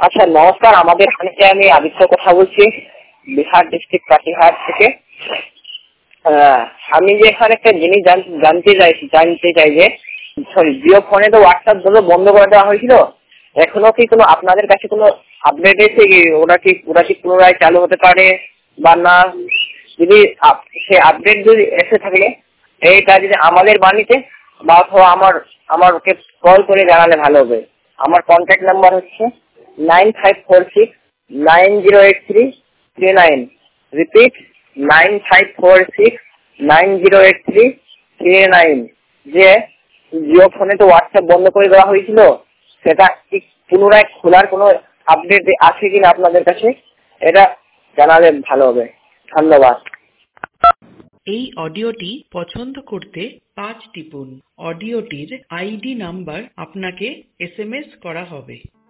আচ্ছা নমস্কার, আমাদের এখানে আমি আদিত্য কথা বলছি, বিহার ডিস্ট্রিক্ট পাটিহাট থেকে। আমি যে এখানে একটা জিনিস জানতে চাই যে জিও ফোনে তো হোয়াটসঅ্যাপ গুলো বন্ধ করে দেওয়া হয়েছিল, এখনো কি কোনো আপনাদের কাছে কোনো আপডেট এসে কি ওরা কি পুনরায় চালু হতে পারে বা না? যদি সে আপডেট যদি এসে থাকে এইটা যদি আমাদের বাণীতে বা অথবা আমাকে কল করে জানালে ভালো হবে। আমার কন্ট্যাক্ট নাম্বার হচ্ছে 9546908339। রিপিট 9546908339। যে জিও ফোনে তো হোয়াটসঅ্যাপ বন্ধ করে দেওয়া হয়েছিল, সেটা কি পুনরায় খোলার কোনো আপডেট আছে কিনা আপনাদের কাছে, এটা জানালে ভালো হবে। ধন্যবাদ। এই অডিওটি পছন্দ করতে 5 টিপুন। অডিওটির আইডি নাম্বার আপনাকে SMS করা হবে।